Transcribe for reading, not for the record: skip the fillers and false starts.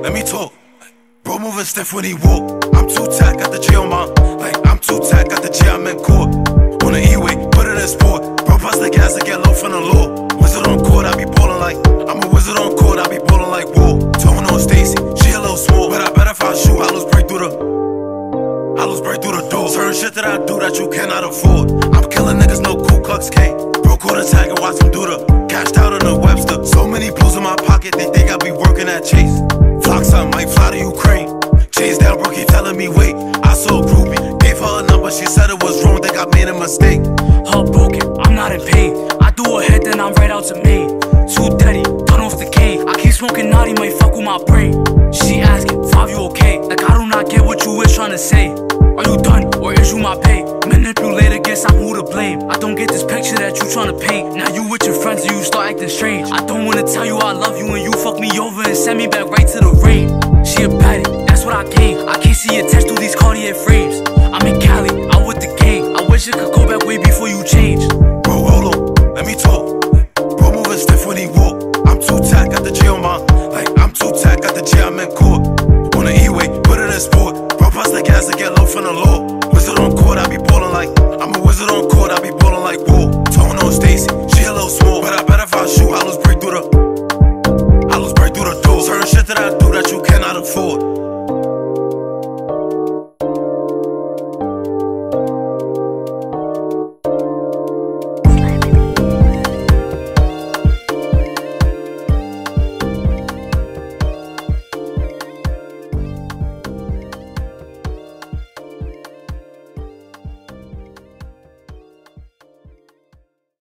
let me talk. Bro moving stiff when he walk. I'm too tack, got the J on my. Like, I'm too tack, got the J, I'm in court. On the E-way, put it in sport. Bro bust the gas, I get low from the law. Wizard on court, I be ballin' like. I'm a wizard on court, I be ballin' like war. Tone on Stacy, she a little small. But I bet if I shoot, hollows break through the door. Certain shit that I do that you cannot afford. I'm killing niggas, no Ku Klux K. Bro caught a tag and watch him do the. Cashed out on the Webster. So many blues in my pocket, they think I be working at Chase. Flock something, might fly to Ukraine. Chase down, bro, keep telling me wait. I saw a groupie, gave her a number, she said it was wrong, think I made a mistake. Heartbroken, I'm not in pain. I do a hit, then I'm right out to Maine. Too dirty, done off the cane. I keep smoking naughty, might fuck with my brain. She asking, 5, you okay? Like I do not get what you is trying to say. Are you done, or is you my pay? Manipulator, guess I'm who to blame. I don't get this picture that you trying to paint. Now you with your friends and you start acting strange. I don't wanna tell you I love you and you fuck me over and send me back right to the rain. She a baddie, that's what I gain. I can't see your text through these Cartier frames. I'm in Cali, out with the gang. I wish it could go back way before you changed.